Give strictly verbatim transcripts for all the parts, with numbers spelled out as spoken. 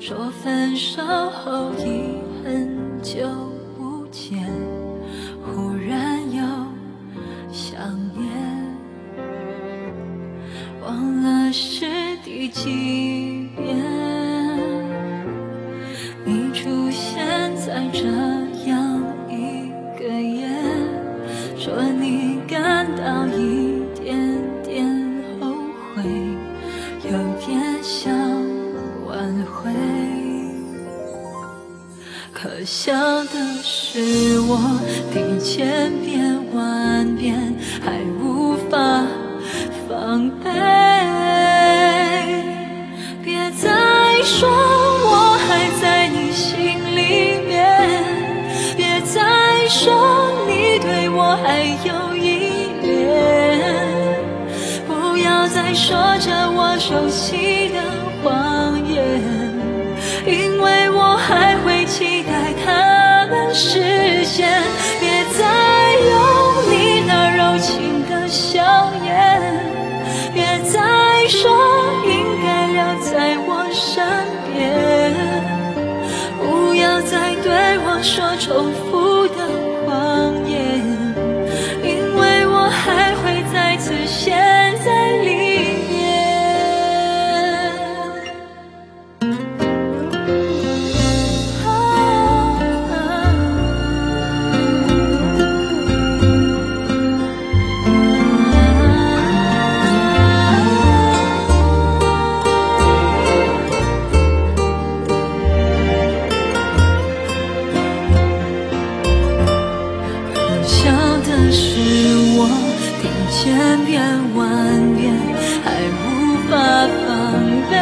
说分手后已很久不见，忽然又想念，忘了是第几遍，你出现在这样一个夜，说你感到一点点后悔，有点想挽回。可笑的是我听千遍万遍还无法防备，别再说我还在你心里面，别再说你对我还有依恋，不要再说着我熟悉的谎言，因为我还会期待它们实现。别再用你那柔情的笑颜，别再说应该留在我身边，不要再对我说重复的谎言，因为我还会再次陷在里面。千遍万遍还无法防备，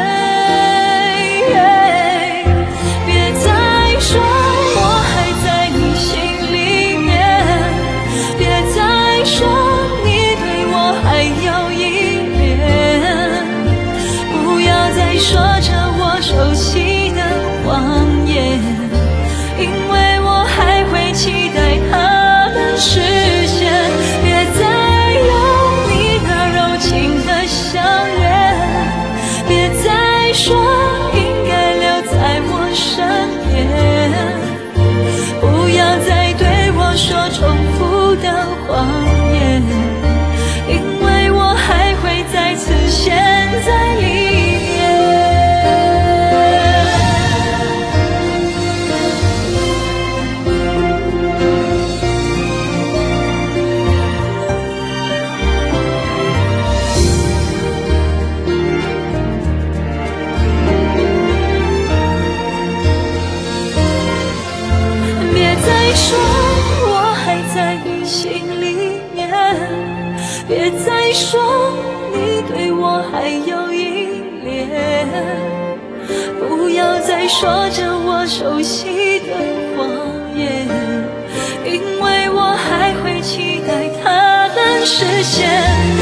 别再说我还在你心里面，别再说你对我还有依恋，不要再说着我熟悉的谎言，因为我还会期待它们实现。别再说应该留在我身边，不要再对我说重复的谎言，因为我还会再次陷在里面。说我还在你心里面，别再说你对我还有依恋，不要再说着我熟悉的谎言，因为我还会期待它们实现。